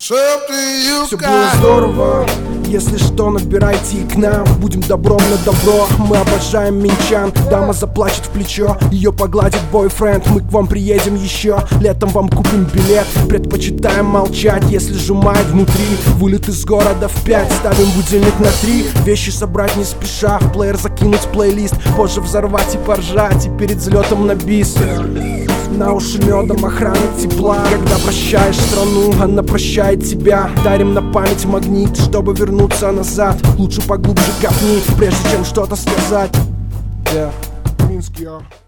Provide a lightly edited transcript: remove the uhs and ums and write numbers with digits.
Все было здорово, если что, набирайте и к нам. Будем добром на добро, мы обожаем минчан. Дама заплачет в плечо, ее погладит бойфренд. Мы к вам приедем еще, летом вам купим билет. Предпочитаем молчать, если сжимает внутри. Вылет из города в 5, ставим будильник на 3. Вещи собрать не спеша, в плеер закинуть плейлист. Позже взорвать и поржать, и перед взлетом на бис. На уши медом, охрана тепла. Когда прощаешь страну, она прощает тебя. Дарим на память магнит, чтобы вернуться назад. Лучше поглубже копни, прежде чем что-то сказать. Минск,